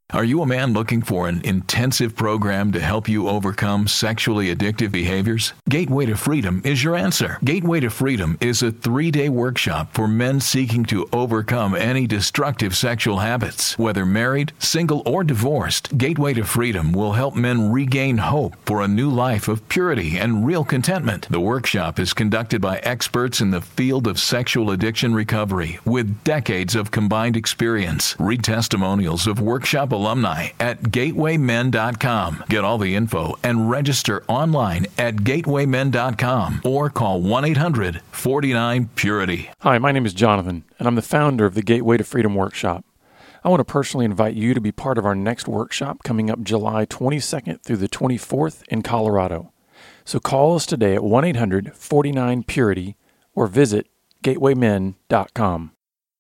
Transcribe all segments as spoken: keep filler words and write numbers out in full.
Are you a man looking for an intensive program to help you overcome sexually addictive behaviors? Gateway to Freedom is your answer. Gateway to Freedom is a three-day workshop for men seeking to overcome any destructive sexual habits. Whether married, single, or divorced, Gateway to Freedom will help men regain hope for a new life of purity and real contentment. The workshop is conducted by experts in the field of sexual addiction recovery with decades of combined experience. Read testimonials of workshop alumni at gateway men dot com. Get all the info and register online at gateway men dot com or call one eight hundred four nine purity. Hi, my name is Jonathan, and I'm the founder of the Gateway to Freedom Workshop. I want to personally invite you to be part of our next workshop coming up July twenty-second through the twenty-fourth in Colorado. So call us today at one eight hundred four nine purity or visit gateway men dot com.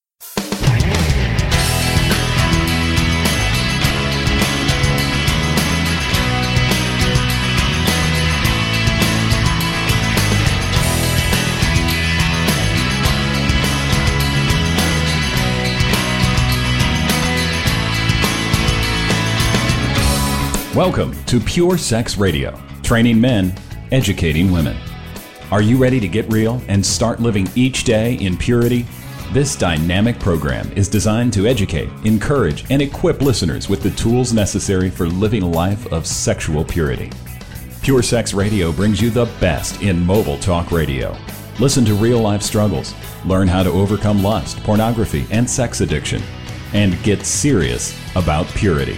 Welcome to Pure Sex Radio, training men, educating women. Are you ready to get real and start living each day in purity? This dynamic program is designed to educate, encourage, and equip listeners with the tools necessary for living a life of sexual purity. Pure Sex Radio brings you the best in mobile talk radio. Listen to real-life struggles, learn how to overcome lust, pornography, and sex addiction, and get serious about purity.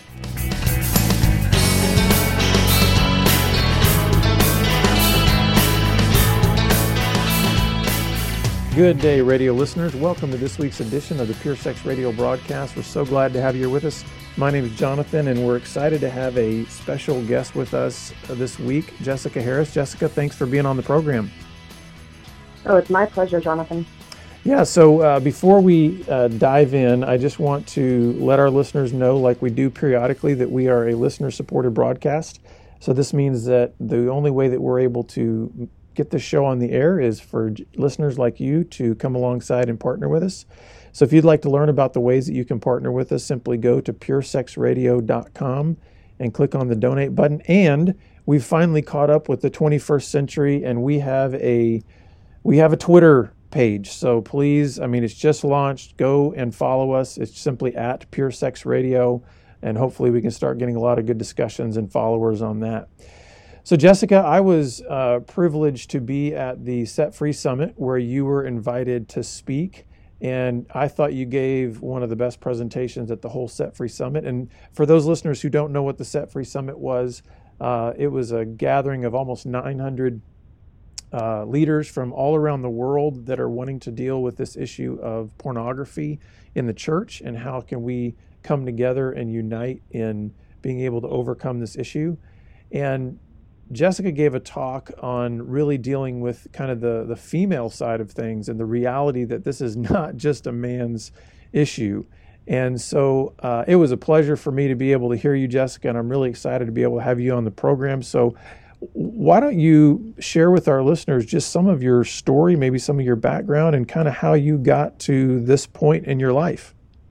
Good day, radio listeners. Welcome to this week's edition of the Pure Sex Radio broadcast. We're so glad to have you here with us. My name is Jonathan, and we're excited to have a special guest with us this week, Jessica Harris. Jessica, thanks for being on the program. Oh, it's my pleasure, Jonathan. Yeah, so uh, before we uh, dive in, I just want to let our listeners know, like we do periodically, that we are a listener-supported broadcast. So this means that the only way that we're able to get this show on the air is for listeners like you to come alongside and partner with us. So if you'd like to learn about the ways that you can partner with us, simply go to pure sex radio dot com and click on the donate button. And we've finally caught up with the twenty-first century, and we have a we have a Twitter page. So please, I mean, it's just launched. Go and follow us. It's simply at Pure Sex Radio, and hopefully we can start getting a lot of good discussions and followers on that. So Jessica, I was uh, privileged to be at the Set Free Summit where you were invited to speak, and I thought you gave one of the best presentations at the whole Set Free Summit. And for those listeners who don't know what the Set Free Summit was, uh, it was a gathering of almost nine hundred uh, leaders from all around the world that are wanting to deal with this issue of pornography in the church, and how can we come together and unite in being able to overcome this issue. And Jessica gave a talk on really dealing with kind of the, the female side of things and the reality that this is not just a man's issue. And so uh, it was a pleasure for me to be able to hear you, Jessica, and I'm really excited to be able to have you on the program. So why don't you share with our listeners just some of your story, maybe some of your background, and kind of how you got to this point in your life?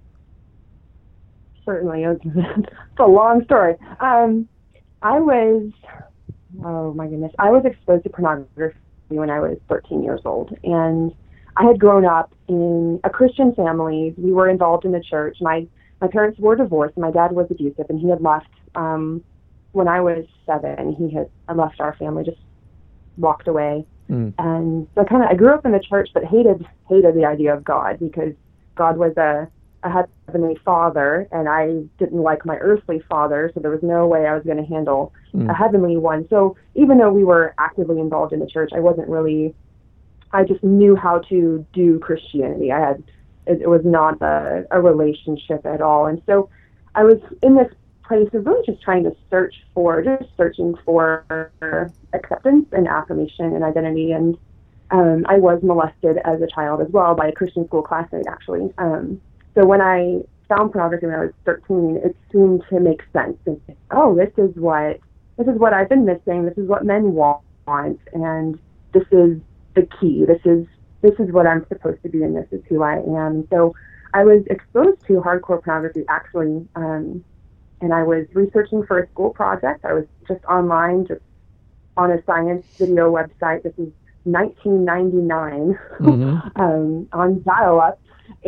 Certainly. It's a long story. Um, I was... Oh my goodness. I was exposed to pornography when I was thirteen years old, and I had grown up in a Christian family. We were involved in the church. My my parents were divorced. My dad was abusive, and he had left um, when I was seven. He had left our family, just walked away. Mm. And so kind of I grew up in the church, but hated hated the idea of God, because God was a a heavenly father, and I didn't like my earthly father, so there was no way I was going to handle mm. a heavenly one. So even though we were actively involved in the church, I wasn't really, I just knew how to do Christianity. I had, it, it was not a, a relationship at all. And so I was in this place of really just trying to search for, just searching for acceptance and affirmation and identity. And um, I was molested as a child as well by a Christian school classmate, actually. Um, So when I found pornography when I was thirteen, it seemed to make sense. And, oh, this is what this is what I've been missing. This is what men want, and this is the key. This is this is what I'm supposed to be, and this is who I am. So I was exposed to hardcore pornography actually, um, and I was researching for a school project. I was just online, just on a science video website. This is nineteen ninety-nine, mm-hmm. um, on dial-up,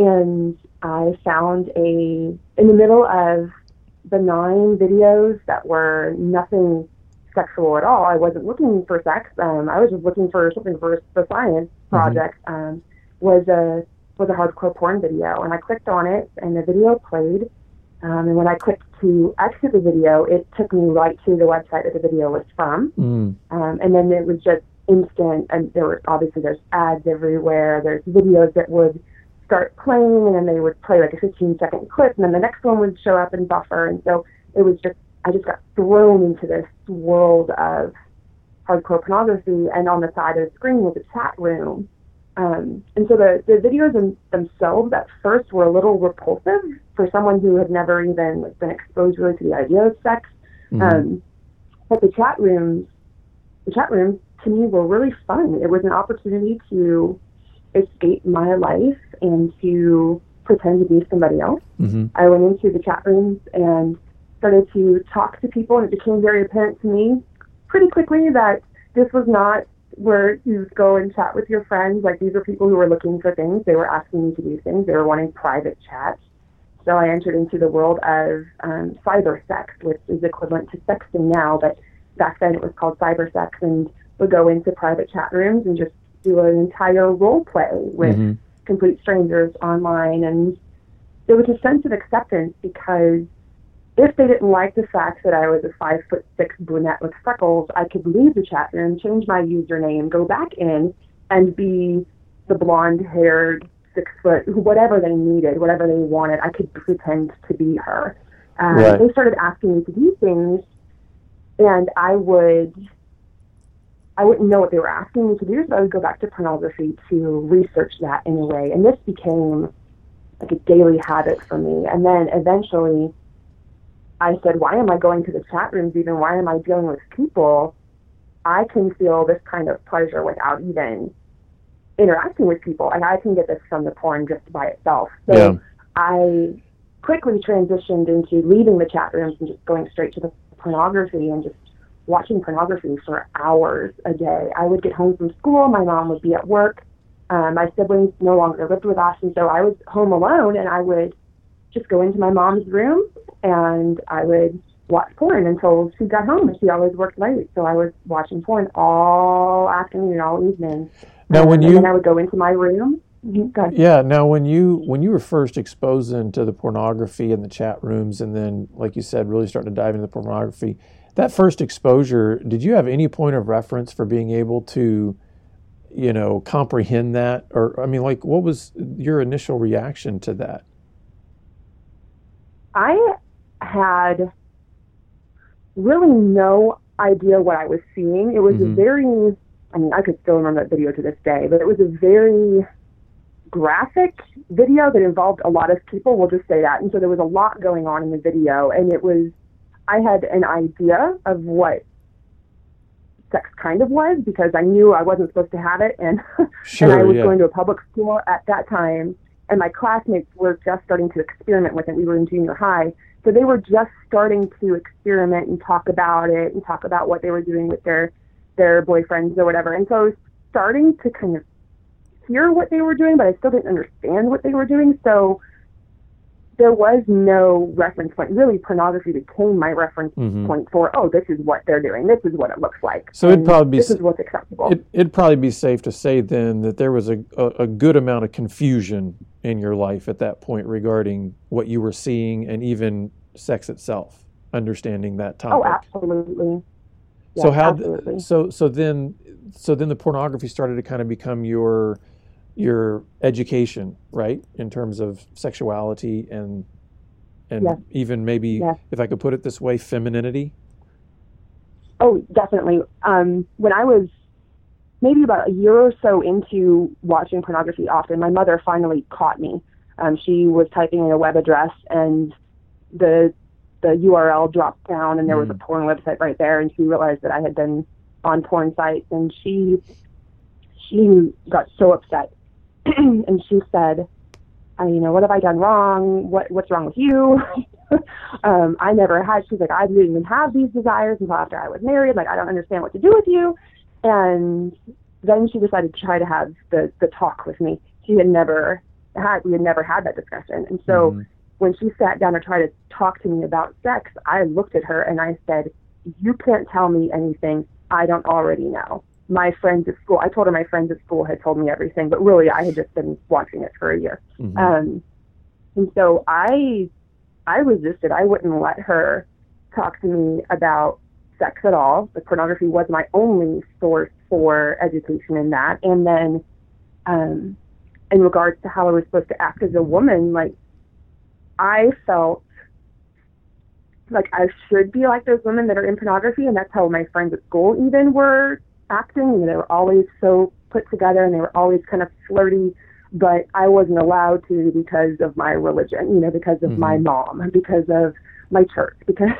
and I found a, in the middle of benign videos that were nothing sexual at all. I wasn't looking for sex. Um, I was just looking for something for the science project. Mm-hmm. Um, was a was a hardcore porn video, and I clicked on it, and the video played. Um, and when I clicked to exit the video, it took me right to the website that the video was from. Mm. Um, and then it was just instant, and there were obviously there's ads everywhere. There's videos that would start playing, and then they would play like a fifteen second clip, and then the next one would show up and buffer. And so it was just, I just got thrown into this world of hardcore pornography, and on the side of the screen was a chat room. Um, and so the, the videos in, themselves at first were a little repulsive for someone who had never even like, been exposed really to the idea of sex. Mm-hmm. Um, but the chat rooms, the chat rooms to me were really fun. It was an opportunity to escape my life and to pretend to be somebody else. Mm-hmm. I went into the chat rooms and started to talk to people, and it became very apparent to me pretty quickly that this was not where you go and chat with your friends. Like, these are people who were looking for things. They were asking me to do things. They were wanting private chats. So I entered into the world of um, cyber sex, which is equivalent to sexting now, but back then it was called cyber sex, and would go into private chat rooms and just do an entire role play with mm-hmm. complete strangers online. And there was a sense of acceptance, because if they didn't like the fact that I was a five foot six brunette with freckles, I could leave the chat room, change my username, go back in, and be the blonde haired six foot, whatever they needed, whatever they wanted. I could pretend to be her. Um, right. They started asking me to do things, and I would, I wouldn't know what they were asking me to do, so I would go back to pornography to research that in a way. And this became like a daily habit for me. And then eventually, I said, why am I going to the chat rooms even? Why am I dealing with people? I can feel this kind of pleasure without even interacting with people, and I can get this from the porn just by itself. So yeah. I quickly transitioned into leaving the chat rooms and just going straight to the pornography and just watching pornography for hours a day. I would get home from school, my mom would be at work, um, my siblings no longer lived with us, and so I was home alone, and I would just go into my mom's room and I would watch porn until she got home, and she always worked late. So I was watching porn all afternoon, all evening. Now, when um, you, and then I would go into my room. Yeah. Now, when you when you were first exposed to the pornography in the chat rooms, and then, like you said, really starting to dive into the pornography, that first exposure, did you have any point of reference for being able to, you know, comprehend that? Or, I mean, like, what was your initial reaction to that? I had really no idea what I was seeing. It was mm-hmm. a very, I mean, I could still remember that video to this day, but it was a very graphic video that involved a lot of people, we'll just say that. And so there was a lot going on in the video, and it was, I had an idea of what sex kind of was, because I knew I wasn't supposed to have it, and, sure, and I was yeah. going to a public school at that time, and my classmates were just starting to experiment with it. We were in junior high, so they were just starting to experiment and talk about it and talk about what they were doing with their their boyfriends or whatever. And so I was starting to kind of hear what they were doing, but I still didn't understand what they were doing. So there was no reference point. Really, pornography became my reference mm-hmm. point for, oh, this is what they're doing. This is what it looks like. So it'd probably be, this is what's acceptable. It, it'd probably be safe to say then that there was a, a, a good amount of confusion in your life at that point regarding what you were seeing and even sex itself, understanding that topic. Oh, absolutely. Yeah, so how? absolutely. So so then so then the pornography started to kind of become your your education, right, in terms of sexuality and and yes. even maybe, yes. if I could put it this way, femininity? Oh, definitely. Um, when I was maybe about a year or so into watching pornography often, my mother finally caught me. Um, she was typing in a web address, and the the U R L dropped down, and there was mm. a porn website right there, and she realized that I had been on porn sites, and she she got so upset. And she said, I, you know, what have I done wrong? What what's wrong with you? um, I never had. She's like, I didn't even have these desires until after I was married. Like, I don't understand what to do with you. And then she decided to try to have the the talk with me. She had never had. We had never had that discussion. And so mm-hmm. when she sat down to try to talk to me about sex, I looked at her and I said, "You can't tell me anything I don't already know." My friends at school, I told her my friends at school had told me everything, but really I had just been watching it for a year. Mm-hmm. Um, and so I, I resisted. I wouldn't let her talk to me about sex at all. The pornography was my only source for education in that. And then, um, in regards to how I was supposed to act as a woman, like, I felt like I should be like those women that are in pornography, and that's how my friends at school even were acting. You know, they were always so put together and they were always kind of flirty, but I wasn't allowed to because of my religion, you know, because of mm-hmm. my mom, because of my church, because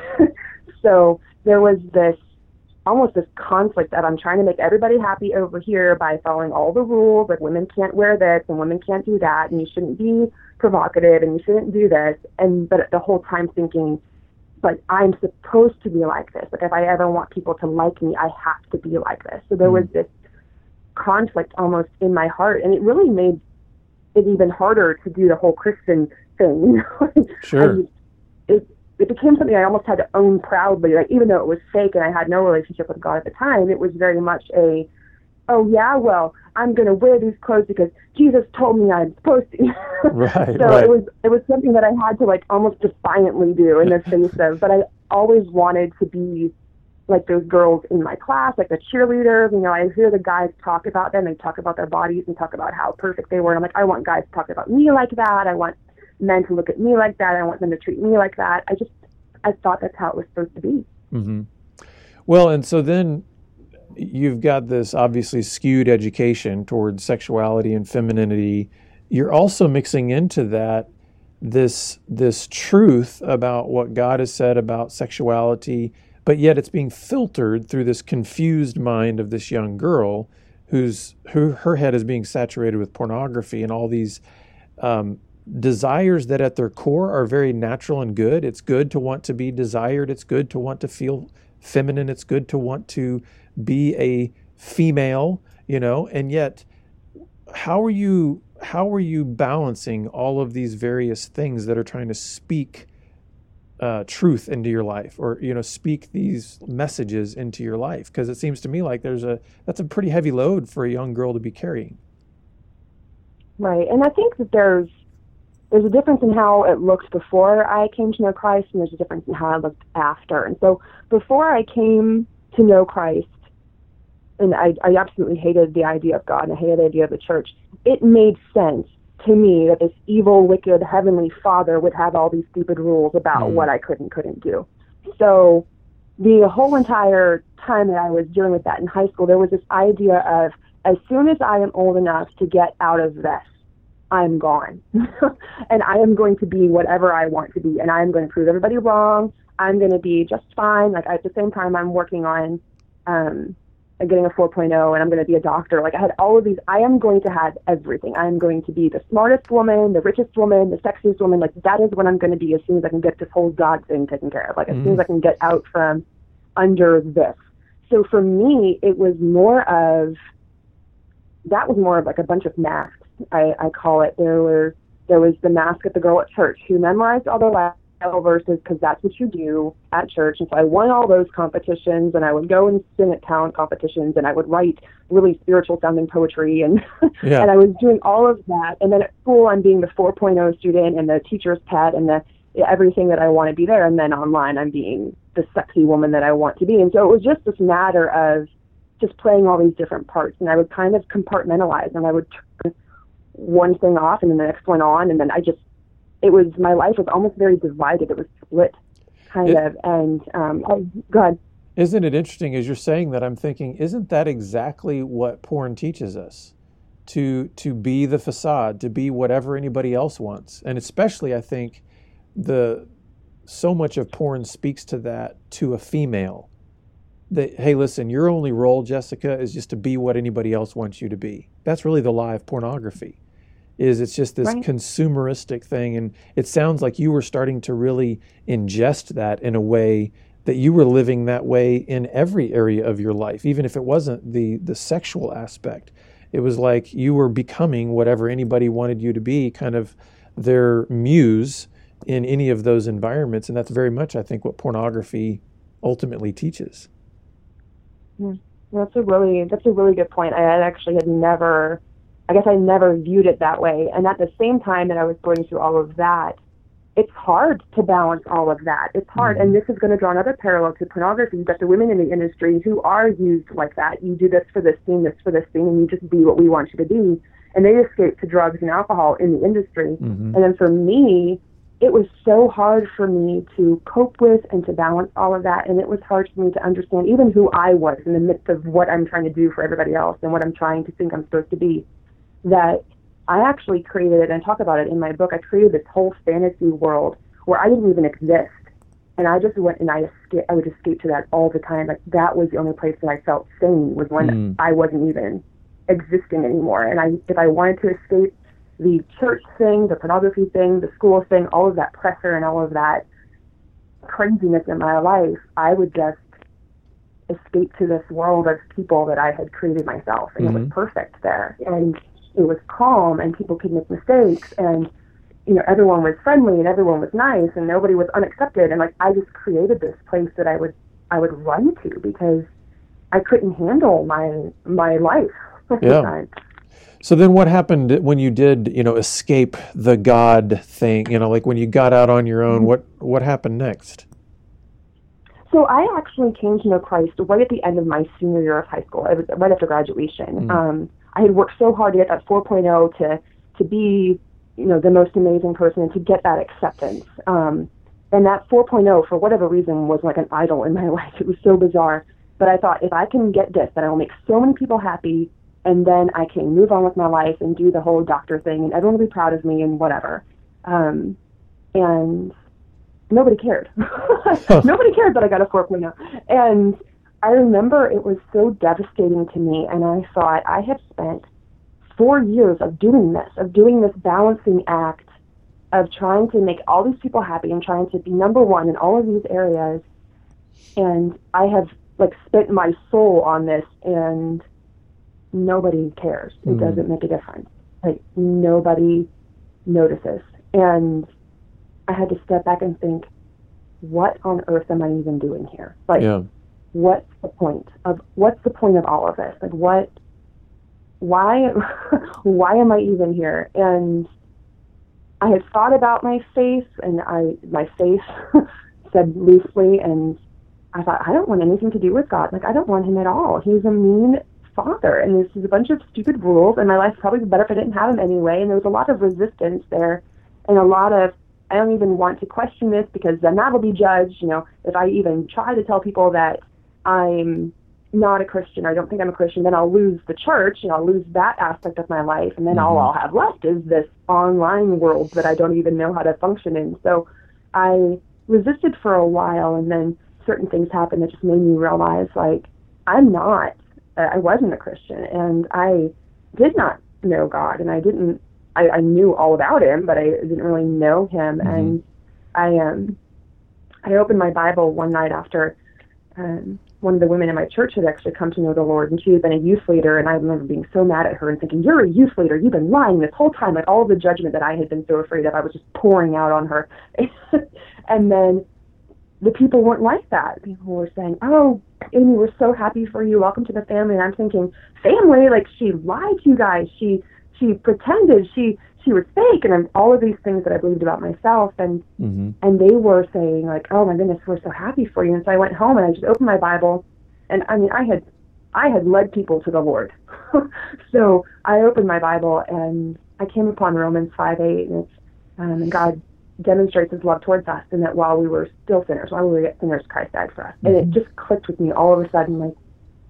so there was this almost this conflict that I'm trying to make everybody happy over here by following all the rules, like women can't wear this and women can't do that, and you shouldn't be provocative and you shouldn't do this, and but the whole time thinking, like, I'm supposed to be like this. Like, if I ever want people to like me, I have to be like this. So there mm. was this conflict almost in my heart, and it really made it even harder to do the whole Christian thing. Sure. I, it it became something I almost had to own proudly. Like, even though it was fake and I had no relationship with God at the time, it was very much a, oh yeah, well, I'm going to wear these clothes because Jesus told me I'm supposed to. Right, so right. it was it was something that I had to, like, almost defiantly do in the face of. But I always wanted to be like those girls in my class, like the cheerleaders. You know, I hear the guys talk about them. They talk about their bodies and talk about how perfect they were. And I'm like, I want guys to talk about me like that. I want men to look at me like that. I want them to treat me like that. I just, I thought that's how it was supposed to be. Mm-hmm. Well, and so then you've got this obviously skewed education towards sexuality and femininity. You're also mixing into that this this truth about what God has said about sexuality, but yet it's being filtered through this confused mind of this young girl who's who her head is being saturated with pornography and all these um, desires that at their core are very natural and good. It's good to want to be desired. It's good to want to feel feminine. It's good to want to be a female, you know, and yet how are you how are you balancing all of these various things that are trying to speak uh, truth into your life, or, you know, speak these messages into your life? Because it seems to me like there's a that's a pretty heavy load for a young girl to be carrying. Right, and I think that there's there's a difference in how it looked before I came to know Christ, and there's a difference in how it looked after. And so before I came to know Christ, and I, I absolutely hated the idea of God, and I hated the idea of the church, it made sense to me that this evil, wicked, heavenly Father would have all these stupid rules about mm. what I could and couldn't do. So the whole entire time that I was dealing with that in high school, there was this idea of, as soon as I am old enough to get out of this, I'm gone. And I am going to be whatever I want to be, and I am going to prove everybody wrong. I'm going to be just fine. Like, at the same time, I'm working on um, getting a four point oh, and I'm going to be a doctor. Like, I had all of these. I am going to have everything. I am going to be the smartest woman, the richest woman, the sexiest woman. Like, that is what I'm going to be as soon as I can get this whole God thing taken care of. Like, as mm-hmm. soon as I can get out from under this. So for me, it was more of, that was more of like a bunch of masks. I, I call it. There were there was the mask of the girl at church who memorized all the Bible verses because that's what you do at church. And so I won all those competitions, and I would go and sing at talent competitions, and I would write really spiritual sounding poetry, and yeah. and I was doing all of that. And then at school, I'm being the four point oh student and the teacher's pet and the everything that I want to be there. And then online, I'm being the sexy woman that I want to be. And so it was just this matter of just playing all these different parts, and I would kind of compartmentalize, and I would turn one thing off and then the next one on, and then I just, it was, my life was almost very divided. It was split, kind it, of, and um, oh, go ahead. Isn't it interesting, as you're saying that, I'm thinking, isn't that exactly what porn teaches us? To to be the facade, to be whatever anybody else wants. And especially, I think, the so much of porn speaks to that to a female. That, hey, listen, your only role, Jessica, is just to be what anybody else wants you to be. That's really the lie of pornography. is it's just this Right. consumeristic thing. And it sounds like you were starting to really ingest that in a way that you were living that way in every area of your life, even if it wasn't the the sexual aspect. It was like you were becoming whatever anybody wanted you to be, kind of their muse in any of those environments. And that's very much, I think, what pornography ultimately teaches. Yeah. That's a really that's a really good point. I had actually had never, I guess I never viewed it that way. And at the same time that I was going through all of that, it's hard to balance all of that. It's hard. Mm-hmm. And this is going to draw another parallel to pornography. You've got the women in the industry who are used like that. You do this for this thing, this for this thing, and you just be what we want you to be. And they escape to drugs and alcohol in the industry. Mm-hmm. And then for me, it was so hard for me to cope with and to balance all of that. And it was hard for me to understand even who I was in the midst of what I'm trying to do for everybody else and what I'm trying to think I'm supposed to be. That I actually created, and I talk about it in my book, I created this whole fantasy world where I didn't even exist. And I just went and I escape, I would escape to that all the time. Like that was the only place that I felt sane, was when Mm. I wasn't even existing anymore. And I, if I wanted to escape the church thing, the pornography thing, the school thing, all of that pressure and all of that craziness in my life, I would just escape to this world of people that I had created myself. And Mm-hmm. it was perfect there. And it was calm, and people could make mistakes, and you know, everyone was friendly and everyone was nice and nobody was unaccepted. And like, I just created this place that I would, I would run to because I couldn't handle my, my life. Yeah. So then what happened when you did, you know, escape the God thing, you know, like when you got out on your own, what, what happened next? So I actually came to know Christ right at the end of my senior year of high school. It was right after graduation. Mm. Um, I had worked so hard to get that four point oh to, to be, you know, the most amazing person and to get that acceptance. Um, and that four point oh, for whatever reason, was like an idol in my life. It was so bizarre. But I thought, if I can get this, then I will make so many people happy, and then I can move on with my life and do the whole doctor thing, and everyone will be proud of me and whatever. Um, and nobody cared. Nobody cared that I got a four point oh. And I remember it was so devastating to me, and I thought, I have spent four years of doing this, of doing this balancing act, of trying to make all these people happy and trying to be number one in all of these areas. And I have like spent my soul on this, and nobody cares. It Mm. doesn't make a difference. Like, nobody notices. And I had to step back and think, what on earth am I even doing here? Like, Yeah. what's the point of, what's the point of all of this? Like, what, why, why am I even here? And I had thought about my faith, and I, my faith said loosely, and I thought, I don't want anything to do with God. Like, I don't want him at all. He's a mean father, and this is a bunch of stupid rules, and my life probably would be better if I didn't have him anyway. And there was a lot of resistance there, and a lot of, I don't even want to question this because then that'll be judged. You know, if I even try to tell people that I'm not a Christian, or I don't think I'm a Christian, then I'll lose the church, and I'll lose that aspect of my life, and then Mm-hmm. all I'll have left is this online world that I don't even know how to function in. So I resisted for a while, and then certain things happened that just made me realize, like, I'm not, I wasn't a Christian, and I did not know God, and I didn't, I, I knew all about him, but I didn't really know him. Mm-hmm. And I um, I opened my Bible one night after um, one of the women in my church had actually come to know the Lord, and she had been a youth leader, and I remember being so mad at her and thinking, you're a youth leader, you've been lying this whole time. Like, all of the judgment that I had been so afraid of, I was just pouring out on her. And then the people weren't like that. People were saying, oh, Amy, we're so happy for you. Welcome to the family. And I'm thinking, family? Like, she lied to you guys. She she pretended. She she was fake. And I'm, all of these things that I believed about myself. And Mm-hmm. and they were saying, like, oh, my goodness, we're so happy for you. And so I went home and I just opened my Bible. And, I mean, I had I had led people to the Lord. So I opened my Bible and I came upon Romans five eight. And, it's, um, and God demonstrates his love towards us, and that while we were still sinners, while we were yet sinners, Christ died for us. Mm-hmm. And it just clicked with me all of a sudden, like,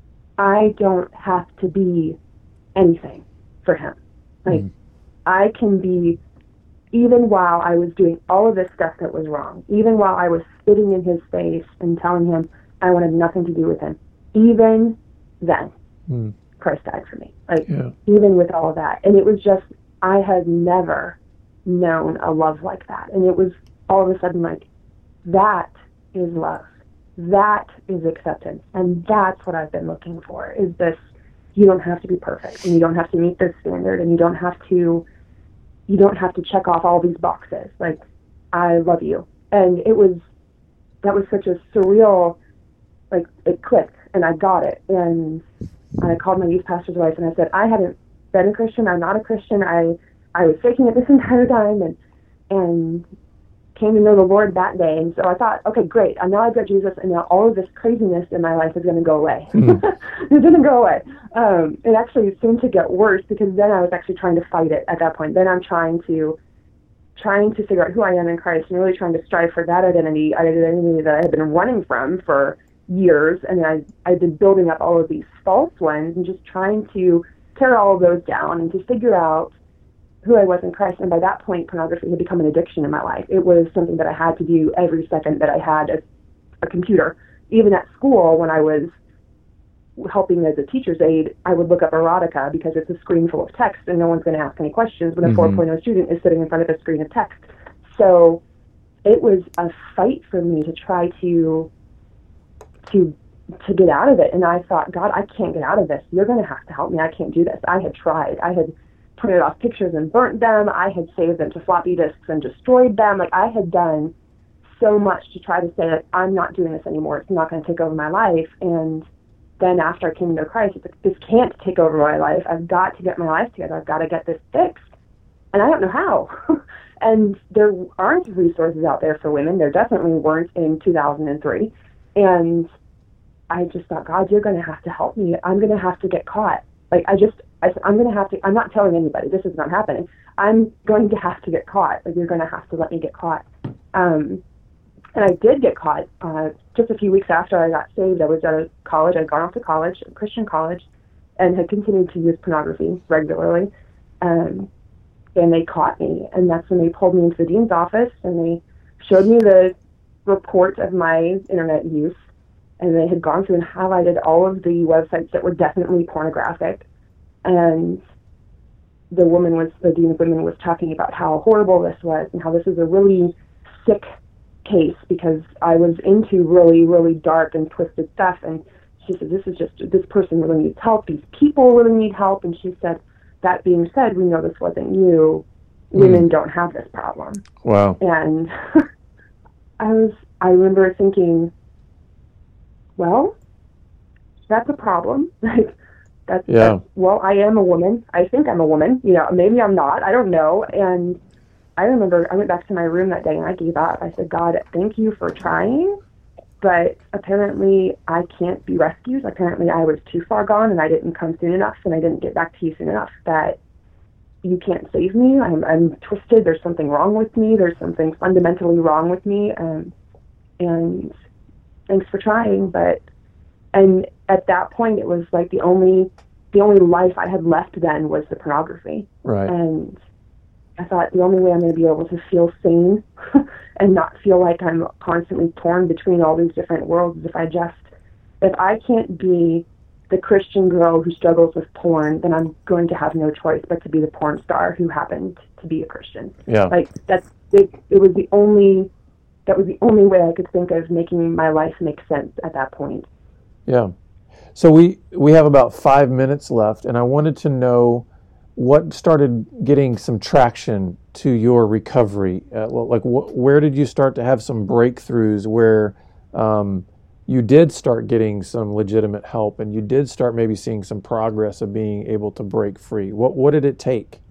I don't have to be anything for him. Like, mm-hmm. I can be, even while I was doing all of this stuff that was wrong, even while I was spitting in his face and telling him I wanted nothing to do with him, even then, mm. Christ died for me. Like, yeah. Even with all of that. And it was just I had never known a love like that. And it was all of a sudden like, that is love. That is acceptance. And that's what I've been looking for, is this, you don't have to be perfect, and you don't have to meet this standard, and you don't have to, you don't have to check off all these boxes. Like, I love you. And it was, that was such a surreal, like, it clicked, and I got it. And I called my youth pastor's wife, and I said, I hadn't been a Christian. I'm not a Christian. I, I was faking it this entire time, and, and came to know the Lord that day. And so I thought, okay, great. And now I've got Jesus, and now all of this craziness in my life is going to go away. Mm. It didn't go away. Um, it actually seemed to get worse, because then I was actually trying to fight it at that point. Then I'm trying to, trying to figure out who I am in Christ, and really trying to strive for that identity, identity that I had been running from for years. And I, I'd been building up all of these false ones, and just trying to tear all of those down and to figure out who I was in Christ. And by that point, pornography had become an addiction in my life. It was something that I had to do every second that I had a, a computer. Even at school, when I was helping as a teacher's aide, I would look up erotica because it's a screen full of text and no one's going to ask any questions when a mm-hmm. four point oh student is sitting in front of a screen of text. So it was a fight for me to try to to to get out of it. And I thought, God, I can't get out of this. You're going to have to help me. I can't do this. I had tried. I had printed off pictures and burnt them. I had saved them to floppy disks and destroyed them. Like, I had done so much to try to say that I'm not doing this anymore. It's not going to take over my life. And then after I came to know Christ, it's like, this can't take over my life. I've got to get my life together. I've got to get this fixed. And I don't know how. And there aren't resources out there for women. There definitely weren't in two thousand three. And I just thought, God, you're going to have to help me. I'm going to have to get caught. Like, I just, I, I'm going to have to, I'm not telling anybody, this is not happening. I'm going to have to get caught. Like, you're going to have to let me get caught. Um, and I did get caught. Uh, just a few weeks after I got saved, I was at a college. I'd gone off to college, a Christian college, and had continued to use pornography regularly. Um, and they caught me. And that's when they pulled me into the dean's office, and they showed me the report of my internet use. And they had gone through and highlighted all of the websites that were definitely pornographic. And the woman was, the dean of women was talking about how horrible this was and how this is a really sick case because I was into really, really dark and twisted stuff. And she said, this is just, this person really needs help. These people really need help. And she said, that being said, we know this wasn't you. Women mm. don't have this problem. Wow. And I was, I remember thinking, well, that's a problem. Like, that's, yeah. that's, well, I am a woman. I think I'm a woman. You know, maybe I'm not. I don't know. And I remember I went back to my room that day and I gave up. I said, God, thank you for trying, but apparently I can't be rescued. Apparently I was too far gone and I didn't come soon enough and I didn't get back to you soon enough that you can't save me. I'm, I'm twisted. There's something wrong with me. There's something fundamentally wrong with me. Um, and thanks for trying, but, and at that point, it was like the only, the only life I had left then was the pornography. Right. And I thought the only way I'm going to be able to feel sane and not feel like I'm constantly torn between all these different worlds is if I just, if I can't be the Christian girl who struggles with porn, then I'm going to have no choice but to be the porn star who happened to be a Christian. Yeah. Like, that's, it, it was the only, that was the only way I could think of making my life make sense at that point. Yeah. So we, we have about five minutes left, and I wanted to know what started getting some traction to your recovery. Uh, like, wh- where did you start to have some breakthroughs where um, you did start getting some legitimate help and you did start maybe seeing some progress of being able to break free? What, what did it take?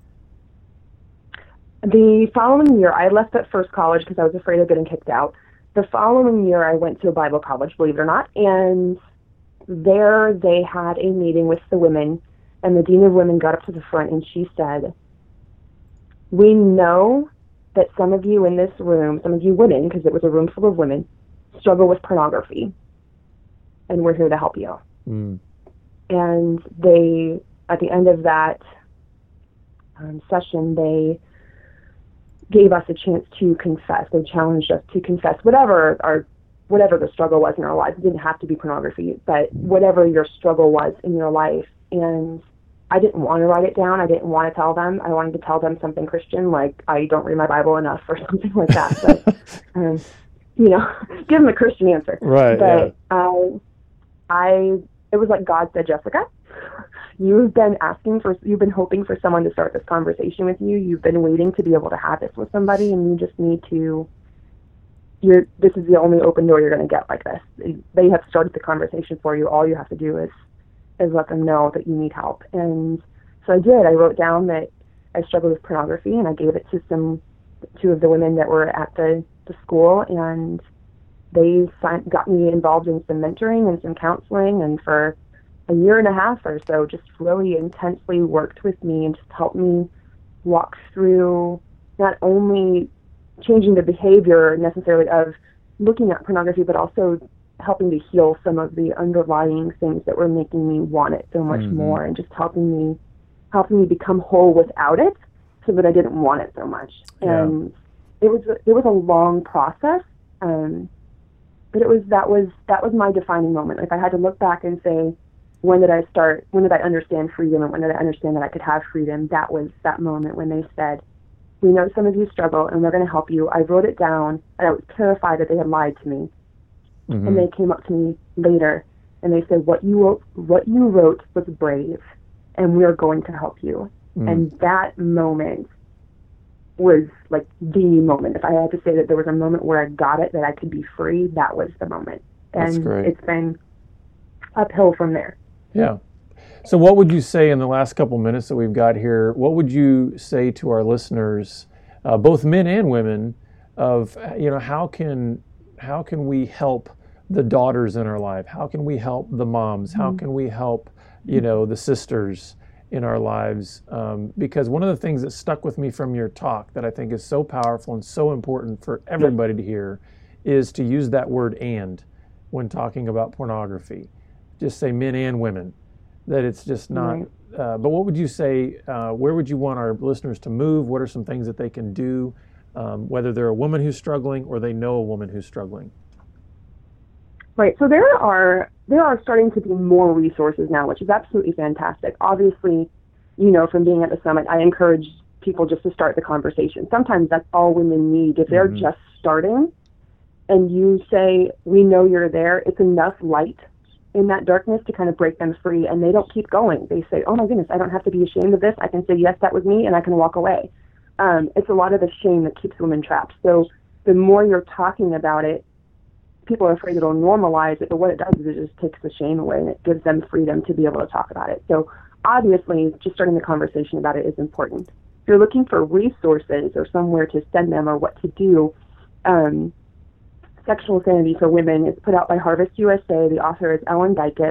The following year, I left that first college because I was afraid of getting kicked out. The following year, I went to a Bible college, believe it or not, and there they had a meeting with the women, and the dean of women got up to the front, and she said, we know that some of you in this room, some of you women, because it was a room full of women, struggle with pornography, and we're here to help you. Mm. And they, at the end of that um, session, they gave us a chance to confess. They challenged us to confess whatever our, whatever the struggle was in our lives. It didn't have to be pornography, but whatever your struggle was in your life. And I didn't want to write it down. I didn't want to tell them. I wanted to tell them something Christian, like I don't read my Bible enough or something like that. But, um, you know, give them a Christian answer. Right. But yeah. uh, I, it was like God said, Jessica, you've been asking for, you've been hoping for someone to start this conversation with you. You've been waiting to be able to have this with somebody, and you just need to, you're, this is the only open door you're going to get like this. They have started the conversation for you. All you have to do is is let them know that you need help. And so I did. I wrote down that I struggled with pornography, and I gave it to some, two of the women that were at the, the school, and they signed, got me involved in some mentoring and some counseling, and for a year and a half or so, just really intensely worked with me and just helped me walk through not only changing the behavior necessarily of looking at pornography, but also helping to heal some of the underlying things that were making me want it so much mm-hmm. more, and just helping me helping me become whole without it so that I didn't want it so much. Yeah. And it was it was a long process, um, but it was that was that was my defining moment. Like I had to look back and say, when did I start, when did I understand freedom, and when did I understand that I could have freedom? That was that moment when they said, we know some of you struggle and we're going to help you. I wrote it down, and I was terrified that they had lied to me. Mm-hmm. And they came up to me later, and they said, what you wrote, what you wrote was brave, and we are going to help you. Mm. And that moment was like the moment. If I had to say that there was a moment where I got it, that I could be free, that was the moment. And That's great. It's been uphill from there. Yeah. So what would you say in the last couple minutes that we've got here, what would you say to our listeners, uh, both men and women, of, you know, how can how can we help the daughters in our life? How can we help the moms? How can we help, you know, the sisters in our lives? Um, because one of the things that stuck with me from your talk that I think is so powerful and so important for everybody to hear is to use that word "and" when talking about pornography. Just say men and women, that it's just not, right. uh, but what would you say, uh, where would you want our listeners to move? What are some things that they can do, um, whether they're a woman who's struggling or they know a woman who's struggling? Right. So there are there are starting to be more resources now, which is absolutely fantastic. Obviously, you know, from being at the summit, I encourage people just to start the conversation. Sometimes that's all women need. If they're mm-hmm. just starting and you say, we know you're there, it's enough light in that darkness to kind of break them free, and they don't keep going. They say, oh my goodness, I don't have to be ashamed of this. I can say, yes, that was me, and I can walk away. Um, it's a lot of the shame that keeps women trapped. So the more you're talking about it, people are afraid it'll normalize it, but what it does is it just takes the shame away, and it gives them freedom to be able to talk about it. So obviously, just starting the conversation about it is important. If you're looking for resources or somewhere to send them or what to do, um, Sexual Sanity for Women is put out by Harvest U S A. The author is Ellen Dykus,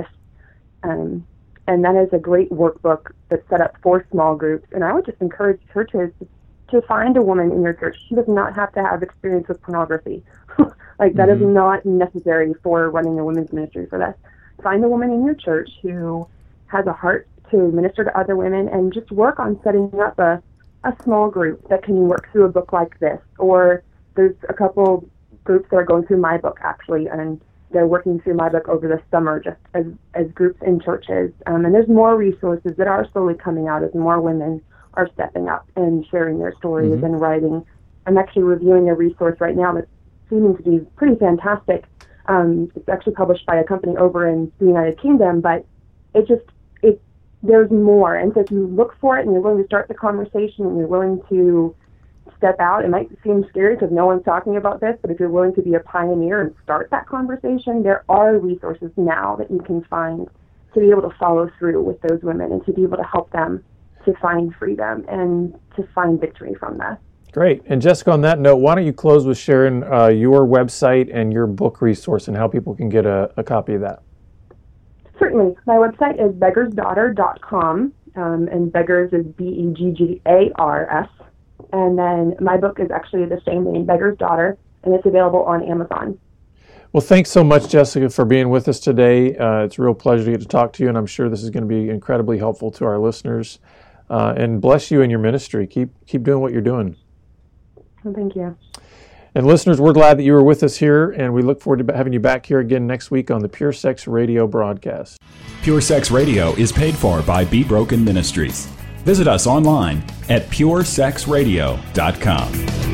um, and that is a great workbook that's set up for small groups. And I would just encourage churches to find a woman in your church. She does not have to have experience with pornography. Like, that mm-hmm. is not necessary for running a women's ministry for this. Find a woman in your church who has a heart to minister to other women, and just work on setting up a, a small group that can work through a book like this. Or there's a couple groups that are going through my book, actually, and they're working through my book over the summer just as, as groups in churches. Um, and there's more resources that are slowly coming out as more women are stepping up and sharing their stories mm-hmm. and writing. I'm actually reviewing a resource right now that's seeming to be pretty fantastic. Um, it's actually published by a company over in the United Kingdom, but it just, it, there's more. And so if you look for it and you're willing to start the conversation and you're willing to step out, it might seem scary because no one's talking about this, but if you're willing to be a pioneer and start that conversation, there are resources now that you can find to be able to follow through with those women and to be able to help them to find freedom and to find victory from that. Great. And Jessica, on that note, why don't you close with sharing uh, your website and your book resource and how people can get a, a copy of that? Certainly. My website is beggars daughter dot com, um, and Beggars is B E G G A R S. And then my book is actually the same name, Beggar's Daughter, and it's available on Amazon. Well, thanks so much, Jessica, for being with us today. Uh, it's a real pleasure to get to talk to you, and I'm sure this is going to be incredibly helpful to our listeners. Uh, and bless you in your ministry. Keep keep doing what you're doing. Well, thank you. And listeners, we're glad that you were with us here, and we look forward to having you back here again next week on the Pure Sex Radio broadcast. Pure Sex Radio is paid for by Be Broken Ministries. Visit us online at pure sex radio dot com.